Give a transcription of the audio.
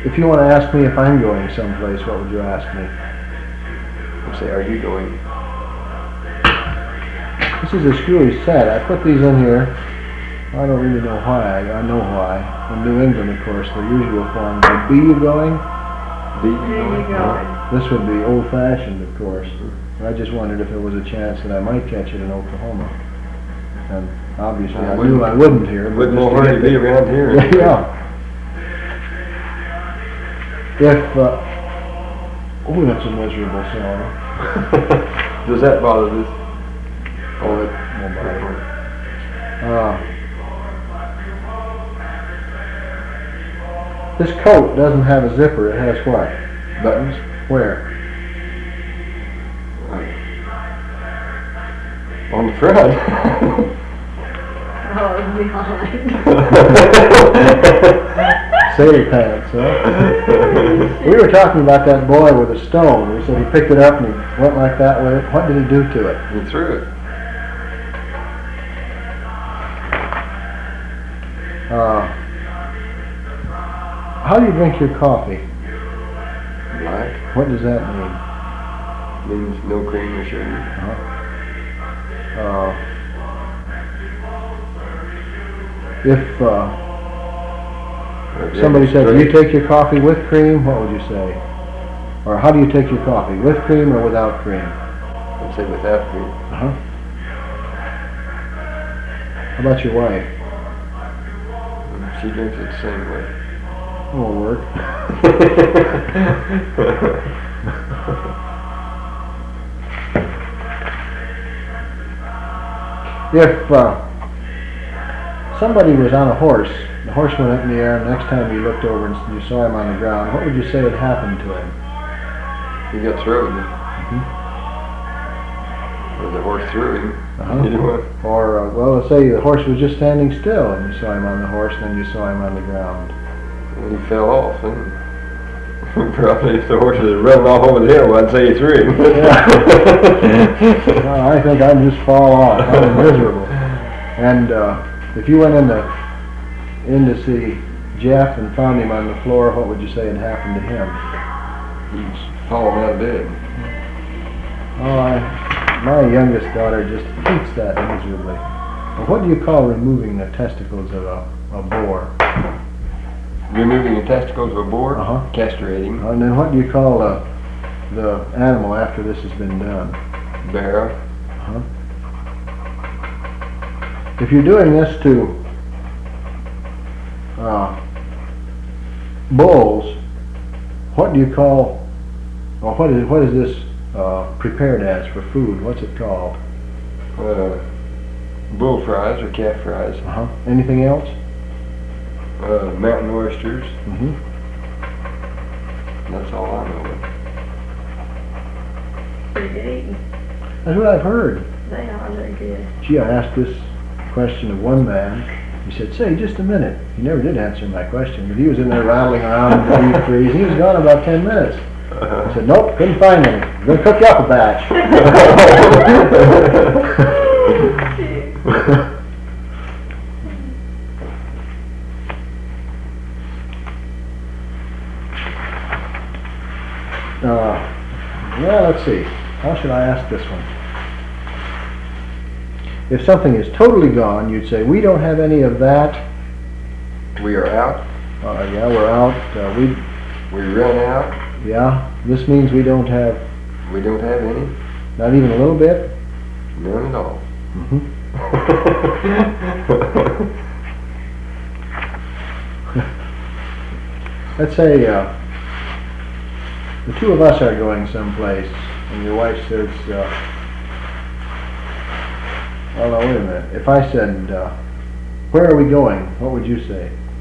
If you want to ask me if I'm going someplace, what would you ask me? I'd say, are you going? This is a screwy set. I put these in here. I don't really know why. I know why. In New England, of course, the usual form would be you going? Be you going? This would be old-fashioned, of course. I just wondered if there was a chance that I might catch it in Oklahoma. And obviously, I knew I wouldn't here. But no hurry to be around here. Yeah. If, oh, that's a miserable sound. Does that bother this? Oh, it won't bother. This coat doesn't have a zipper. It has what? Buttons? Where? On the front. Oh, behind. Sailor pants, huh? We were talking about that boy with a stone. We said he picked it up and he went like that with it. What did he do to it? He threw it. How do you drink your coffee? Black. What does that mean? Means no cream or sugar. If somebody said, do you take your coffee with cream, what would you say? Or how do you take your coffee? With cream or without cream? I'd say without cream. How about your wife? She drinks it the same way. It won't work. If somebody was on a horse, the horse went up in the air, and the next time you looked over and you saw him on the ground, what would you say had happened to him? He got thrown. Or the horse threw him. Either one. Or, well, let's say the horse was just standing still, and you saw him on the horse, and then you saw him on the ground. And he fell off. And probably if the horse had run off over the hill, I'd say he threw him. No, I think I'd just fall off. I'm miserable. And if you went in to see Jeff and found him on the floor, what would you say had happened to him? He's fallen out of bed. Oh, my youngest daughter just hates that miserably. Well, what do you call removing the testicles of a boar? Removing the testicles of a boar? Castrating. And then what do you call the animal after this has been done? Bear. If you're doing this to bulls, what do you call, or what is this prepared as for food? What's it called? Bull fries or calf fries. Anything else? Mountain oysters. That's all I know of. Pretty good eating. That's what I've heard. They are, they're good. Gee, I asked this question of one man. He said, say, just a minute. He never did answer my question, but he was in there rattling around in the deep freeze. He was gone about 10 minutes. I said, nope, couldn't find any. I'm going to cook you up a batch. Well, let's see. How should I ask this one? If something is totally gone, you'd say, we don't have any of that. We are out. Yeah, we're out. We run out. Yeah, this means we don't have. We don't have any. Not even a little bit? None at all. Let's say the two of us are going someplace, and your wife says, well, no, wait a minute. If I said, where are we going? What would you say?